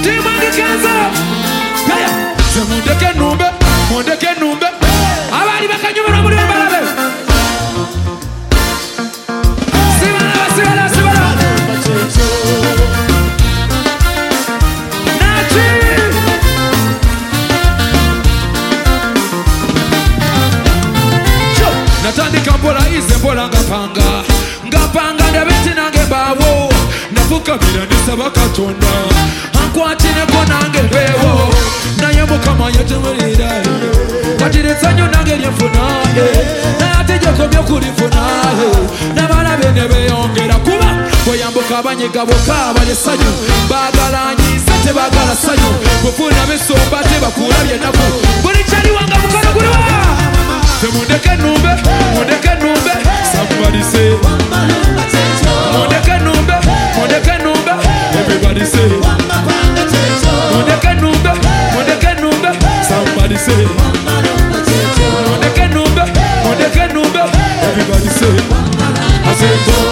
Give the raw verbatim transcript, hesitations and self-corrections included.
Timangi kanza Kaya Semundeke numbe Mundeke numbe Abali bakanyumura muri barabe Sibala sibala sibala Nachi Cho Natandika mbola ize mbola ngapanga Ngapanga ndabeti nange bawo Nafukamira nisaba katonda Ankwatine ko nange bewo Naye mukama yatumulira Katireza nyo nange lyefuna Nayategeko byokulifuna Nabala bene beyongera kuba Bweyambuka abanyiga bokka bali essanyu Baagala nyiisa tebagala ssanyu Bufuna besomba tebakulabye nako Buli kyaliwanga mukono guliwa Temundeke numbe, mundeke numbe Somebody say Mundeke numbe, mundeke numbe Everybody say Mundeke numbe, mundeke numbe Somebody say Mundeke numbe, mundeke numbe Everybody say I say